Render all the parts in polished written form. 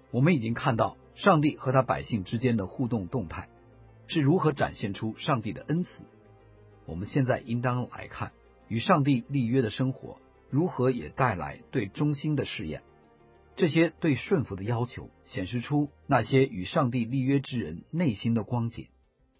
我们已经看到上帝和他百姓之间的互动动态是如何展现出上帝的恩慈。我们现在应当来看与上帝立约的生活如何也带来对忠心的试验。这些对顺服的要求显示出那些与上帝立约之人内心的光景。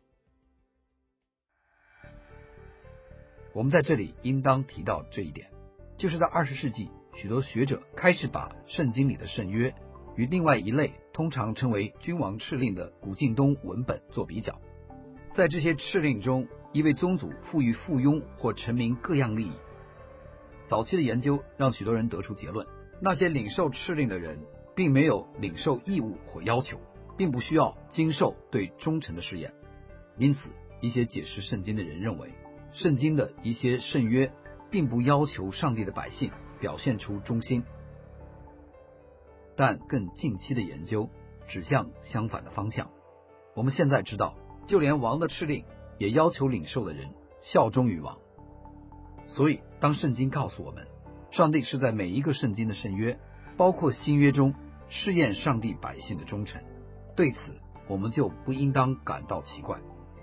我们在这里应当提到这一点，就是在20世纪，许多学者开始把圣经里的圣约与另外一类通常称为君王敕令的古近东文本做比较。在这些敕令中，一位宗主赋予附庸或臣民各样利益。早期的研究让许多人得出结论，那些领受敕令的人并没有领受义务或要求，并不需要经受对忠诚的试验。因此，一些解释圣经的人认为，圣经的一些圣约并不要求上帝的百姓表现出忠心。但更近期的研究指向相反的方向。我们现在知道，就连王的敕令也要求领受的人效忠于王。所以当圣经告诉我们上帝是在每一个圣经的圣约，包括新约中试验上帝百姓的忠诚，对此我们就不应当感到奇怪。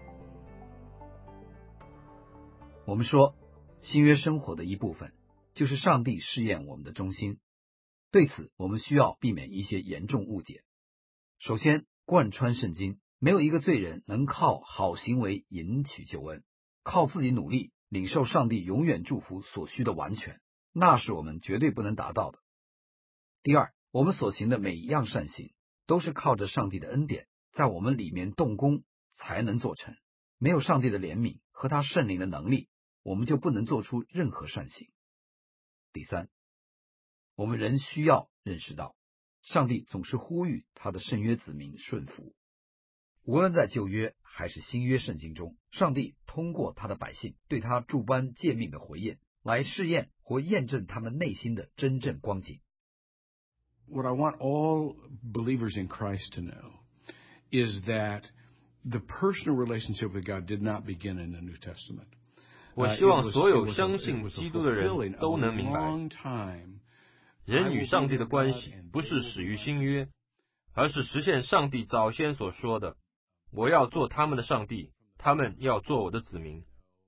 我们说新约生活的一部分就是上帝试验我们的忠心，对此我们需要避免一些严重误解。首先，贯穿圣经，没有一个罪人能靠好行为赢取救恩，靠自己努力领受上帝永远祝福所需的完全，那是我们绝对不能达到的。第二，我们所行的每一样善行都是靠着上帝的恩典在我们里面动工才能做成，没有上帝的怜悯和他圣灵的能力，我们就不能做出任何善行。第三，我们仍需要认识到，上帝总是呼吁他的圣约子民顺服。无论在旧约还是新约圣经中，上帝通过他的百姓对他诸般诫命的回应，来试验或验证他们内心的真正光景。 What I want all believers in Christ to know is that the personal relationship with God did not begin in the New Testament. 我希望所有相信基督的人都能明白，人与上帝的关系不是始于新约，而是实现上帝早先所说的，我要做他们的上帝，他们要做我的子民。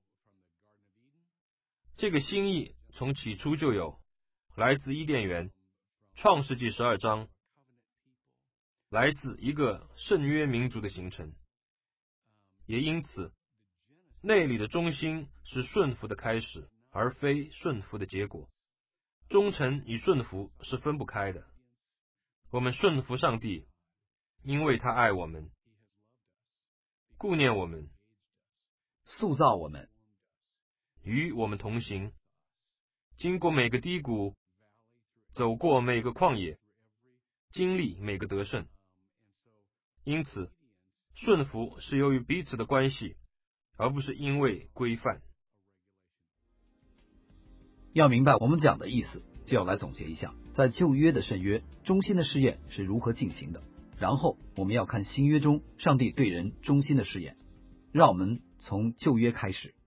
这个心意从起初就有，来自伊甸园，创世纪12章，来自一个圣约民族的形成。也因此，内里的忠心是顺服的开始，而非顺服的结果。忠诚与顺服是分不开的。我们顺服上帝，因为他爱我们，顾念我们， 塑造我们， 与我们同行，经过每个低谷，走过每个旷野，经历每个得胜。因此，顺服是由于彼此的关系，而不是因为规范。 要明白我们讲的意思，就要来总结一下，在旧约的圣约，忠心的试验是如何进行的。然后我们要看新约中上帝对人忠心的试验。让我们从旧约开始。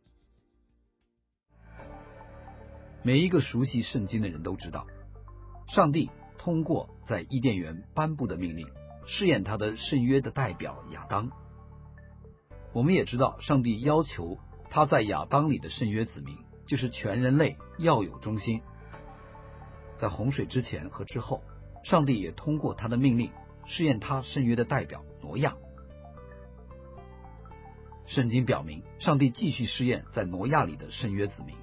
每一个熟悉圣经的人都知道，上帝通过在伊甸园颁布的命令，试验他的圣约的代表亚当。我们也知道，上帝要求他在亚当里的圣约子民，就是全人类要有忠心。在洪水之前和之后，上帝也通过他的命令试验他圣约的代表挪亚。圣经表明，上帝继续试验在挪亚里的圣约子民，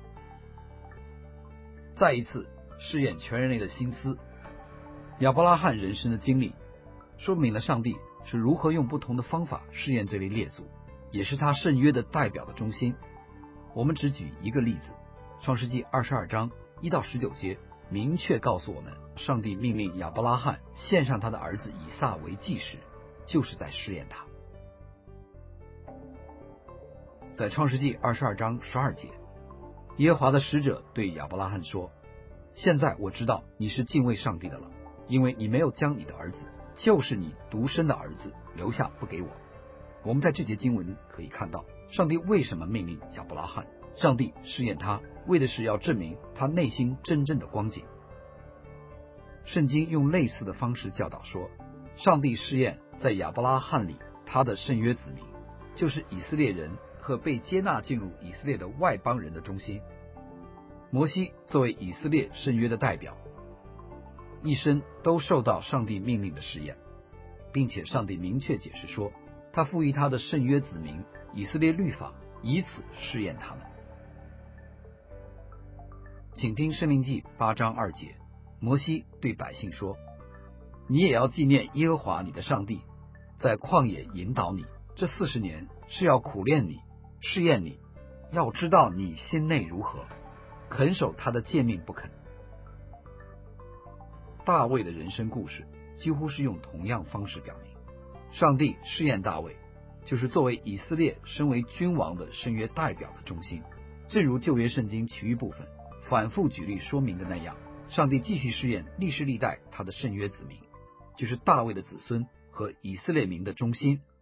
再一次试验全人类的心思。亚伯拉罕人生的经历说明了上帝是如何用不同的方法试验这类列祖，也是他圣约的代表的忠心。我们只举一个例子，创世纪22章1到19节明确告诉我们，上帝命令亚伯拉罕献上他的儿子以撒为祭时，就是在试验他。在创世纪22章12节，耶和华的使者对亚伯拉罕说，现在我知道你是敬畏上帝的了，因为你没有将你的儿子，就是你独生的儿子留下不给我。我们在这节经文可以看到，上帝为什么命令亚伯拉罕，上帝试验他，为的是要证明他内心真正的光景。圣经用类似的方式教导说， 上帝试验在亚伯拉罕里他的圣约子民，就是以色列人和被接纳进入以色列的外邦人的中心。摩西作为以色列圣约的代表，一生都受到上帝命令的试验，并且上帝明确解释说，他赋予他的圣约子民以色列律法，以此试验他们。请听申命记8章2节，摩西对百姓说，你也要纪念耶和华你的上帝，在旷野引导你，这40年是要苦练你，试验你，要知道你心内如何，肯守他的诫命不肯。大卫的人生故事几乎是用同样方式表明，上帝试验大卫，就是作为以色列身为君王的圣约代表的中心。正如旧约圣经其余部分反复举例说明的那样，上帝继续试验历世历代他的圣约子民，就是大卫的子孙和以色列民的中心